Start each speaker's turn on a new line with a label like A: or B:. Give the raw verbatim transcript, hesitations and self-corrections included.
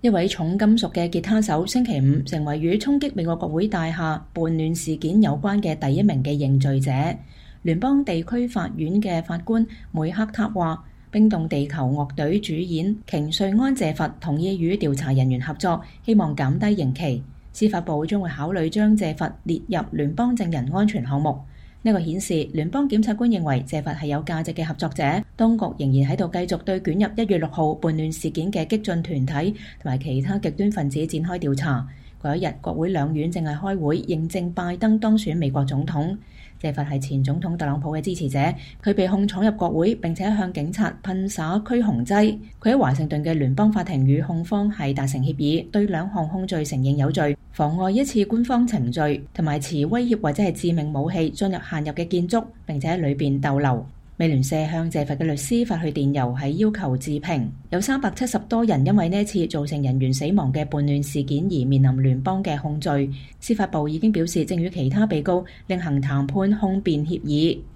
A: 一位重金屬嘅吉他手星期五成為與衝擊美國國會大廈叛亂事件有關嘅第一名嘅認罪者。聯邦地區法院嘅法官梅克塔話，冰凍地球樂隊主演瓊瑞安謝佛同意與調查人員合作，希望減低刑期。司法部將會考慮將謝佛列入聯邦證人安全項目。呢個顯示聯邦檢察官認為謝佛係有價值嘅合作者。當局仍然喺度繼續對捲入一月六號叛亂事件嘅激進團體同埋其他極端分子展開調查。嗰一日，國會兩院正係開會認證拜登當選美國總統。謝佛係前總統特朗普嘅支持者，佢被控闖入國會並且向警察噴灑驅紅劑。佢喺華盛頓嘅聯邦法庭與控方係達成協議，對兩項控罪承認有罪，妨礙一次官方程序同埋持威脅或者係致命武器進入限入嘅建築並且喺裏邊逗留。美聯社向謝佛嘅律師發去電郵，係要求置評。有三百七十多人因為呢次造成人員死亡嘅叛亂事件而面臨聯邦嘅控罪。司法部已經表示正與其他被告另行談判控辯協議。